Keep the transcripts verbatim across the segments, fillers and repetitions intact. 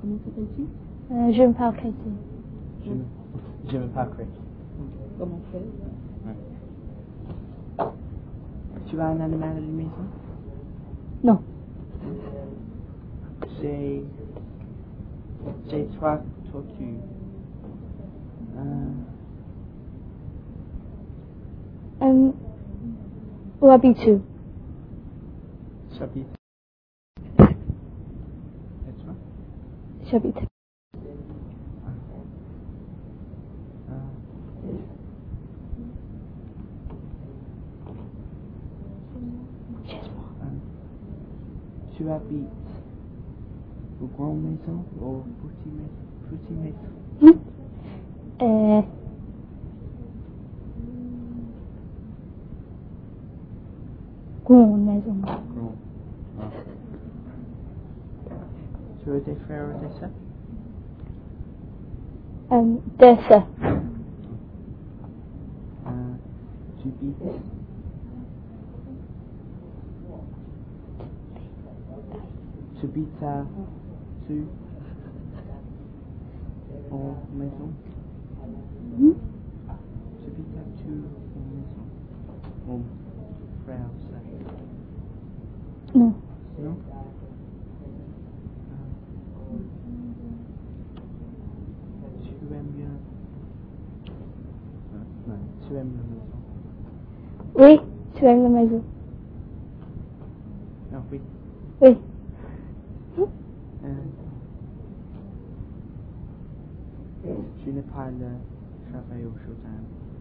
comment t'appelles-tu? euh, Je m'appelle Katie. Je, je m'appelle Chris. Comment faire? Ouais. Tu as un animal à la maison? Non. J'ai... J'ai trois tortues. Euh... Um, où habites-tu? J'habite. Et toi? J'habite. Tu habites au grand maison ou au petit maison? Petit maison? Euh, grande maison. Grand. Ah. Tu as des frères ou des sœurs? Um, deux sœurs. Euh, tu habites? Tu habites à tu en maison? Hmm? Tu habites à tu en maison? Mon frère ou sœur? Non. Non? Tu aimes bien? Euh, non, tu aimes la maison? Oui, tu aimes la maison? Ah oui. Oui. Euh, tu n'as pas le travail au jardin?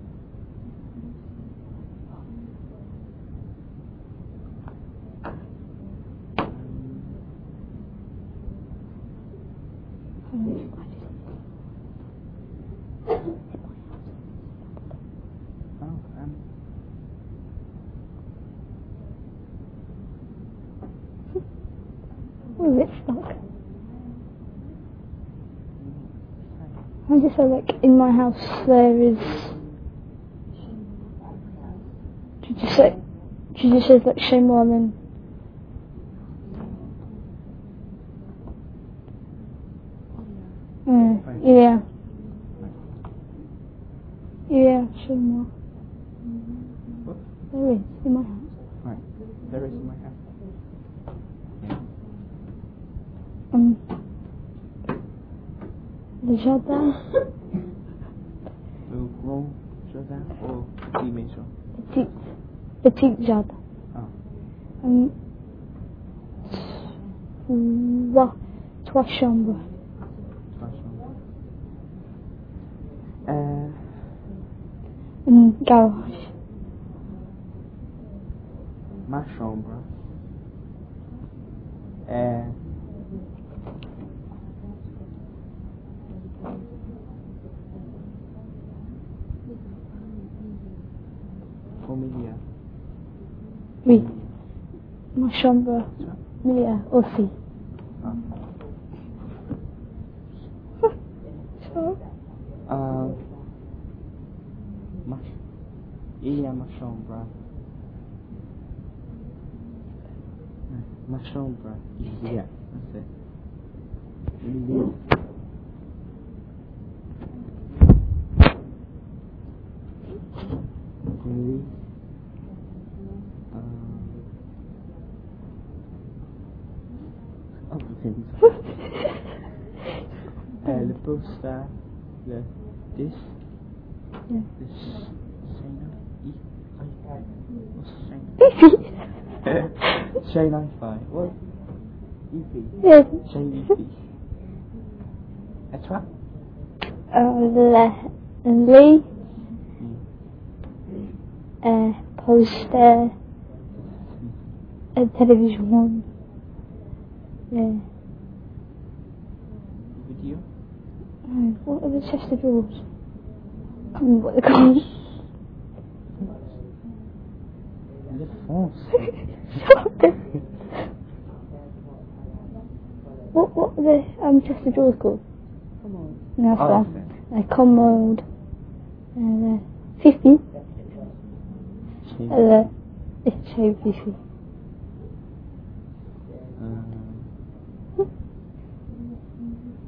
Oh, um, Oh, it's stuck. I just feel like in my house there is. Did you say? Did you say like Shane Marlin? Mm, yeah. Yeah, Shane Marlin. what? There is in my house. Right, there is in my house. Yeah. Um, le jardin, Le grand jardin ou petit maison? petit, petit jardin. Ah, Um, trois, trois chambres. trois chambres. Euh, Une garage. ma chambre est familiale. Oui. Ma chambre, Mia aussi. Ah. So, Euh, ma, il y a ma chambre. Ma chambre, il y a. C'est il y a. Oui. Euh, oh putain. euh, le poster, le dix. Yeah. The Shayna E. What's Beefy. Shayna? Shayna Fi. What? E P. Yeah. Shayna E P. Et toi? Uh, le, Lee, Mm. uh, poster, a television. Yeah. Video? Oh, what are the chest of drawers? I can't remember what they're called. Le France. what what are the um chest of drawers called? Come on. No, that's Oh, one. okay. A commode. Uh, fifty. Shayna. Uh, it's so fifty. Um,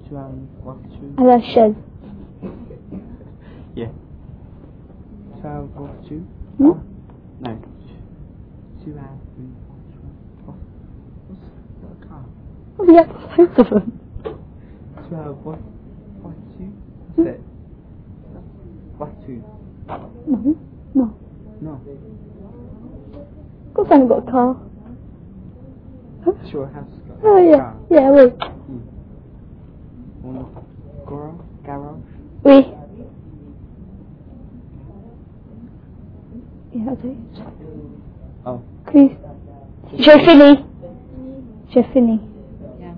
Tu as une voiture? À la chaise. Yeah. Tu as une voiture? Non. No. Tu as une voiture? What's the car? Oh, yeah, both of them. Tu as une voiture? What's it? Voiture? No, no. No. Of course I haven't got a car. Sure has got Oh, a yeah. car. Yeah, oui. Hmm. Une garage? Garage? Oui. Yeah, that's it. Oh. Please. J'ai fini. J'ai fini. Yeah.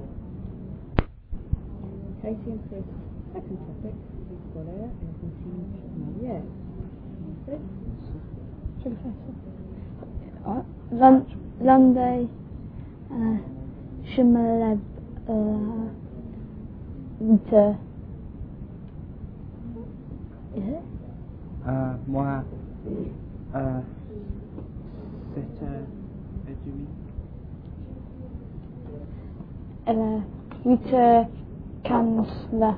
Katie and Chris, second topic, scolaire et routine journalière. Commencez. Je le fais ça. Lun- Lundi, euh, je me lève euh, huit heures. Yeah. Euh, moi, euh, sept heures et demie. Elle est huit heures quinze là.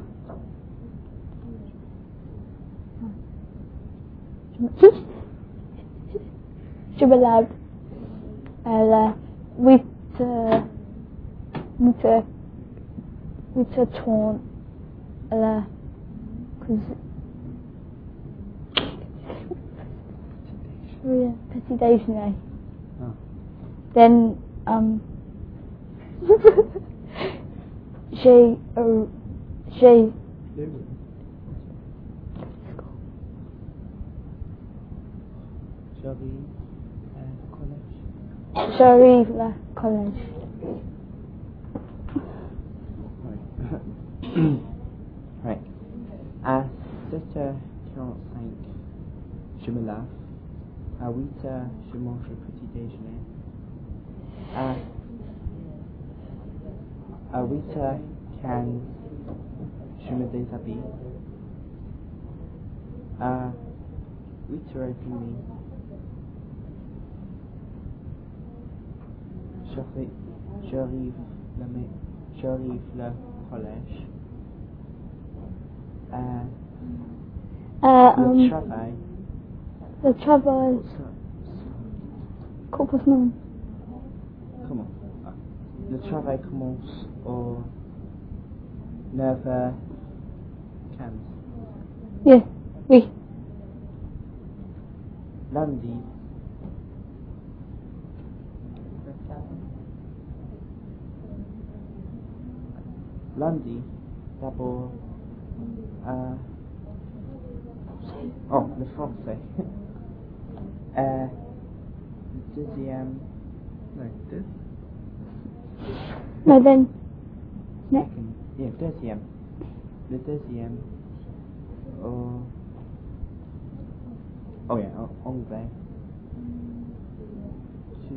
Je me lève. Elle est huit heures, huit heures, huit heures trente. Elle est oui, petit déjeuner. Ah. Then, um, j'ai, euh, j'ai, J'arrive au collège. j'arrive à la collège. Ouais. Ouais. À sept heures quarante-cinq, je me lave. À huit heures, je mange le petit déjeuner. À, à huit heures quinze, je me déshabille. À huit heures trente, j'arrive, j'arrive, le, j'arrive le collège. À Uh, le um, travail. le travail, couple non. Comment? Ah. Le travail commence au neuf heures quinze. Yeah, oui. Lundi. Lundi, d'abord. Euh, oh, le français. euh, le deuxième. Non, deux. No, then, next. Second. Yeah, deuxième. Le deuxième. Oh. Oh yeah, en- anglais. Tu.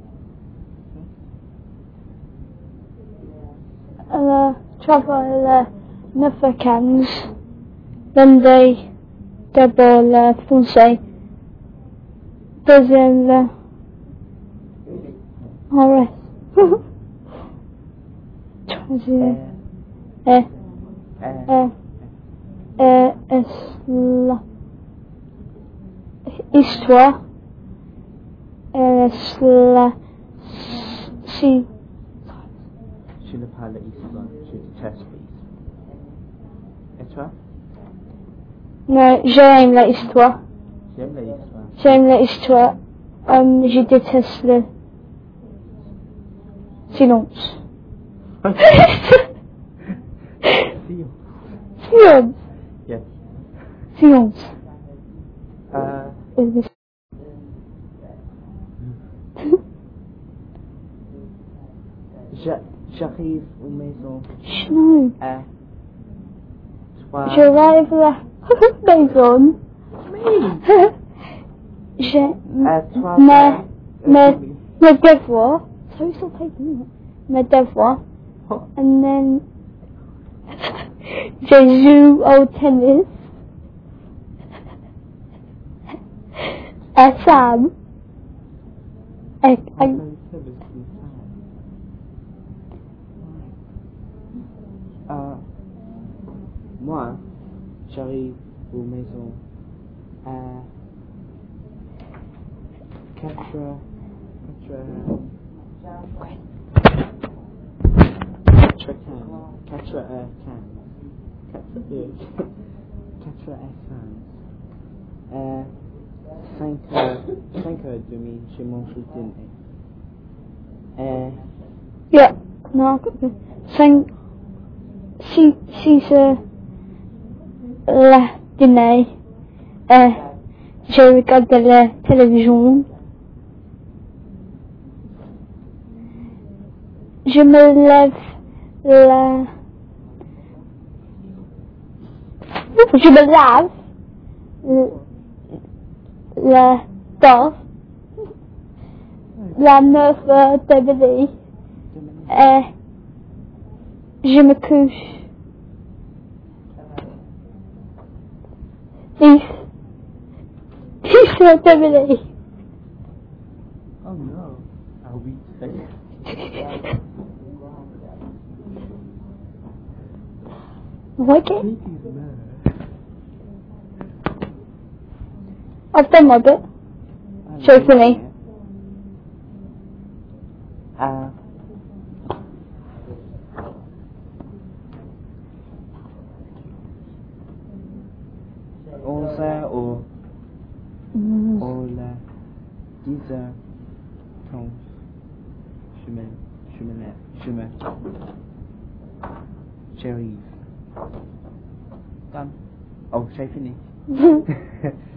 Le travail, le neuf heures quinze. Lundi, d'abord le français. Deuxième, le... All right. Troisième. Euh, Eh, euh, eh, eh, est la... Histoire. Est la... Si... Je ne parle histoire, je déteste l'histoire. Et toi? Non, j'aime l'histoire. J'aime l'histoire. J'aime l'histoire. Um, je déteste le... Silence. Silence. Silence. Yes. Silence. Euh, Is this... j'a- j'arrive aux maisons No. à trois. J'arrive à la maison. J'ai À trois mes, heures et mes, demie. mes devoirs. So still taking it. Mes devoirs. Oh, And then je joue au tennis. À Sam. Et, et, I'm so busy. Uh, moi, j'arrive aux maisons à quatre heures, quatre heures, quatre heures quinze, quatre heures quinze, quatre heures, quatre heures quinze, euh, cinq heures, cinq heures et demie, j'ai mangé le dîner. Euh, Yeah, non, cinq, six, six heures, le dîner, euh, je regarde la télévision, je me lève, la, je me lave, la danse, la neuf heures de midi, et je me couche. Dix, dix heures de midi. oh non, ah oui, c'est Ok. I've done my bit. Show for me. Ah. onze heures au, Mm. au la dix heures trente, je me, je me lève, je me, j'arrive. Done. Oh, j'ai fini.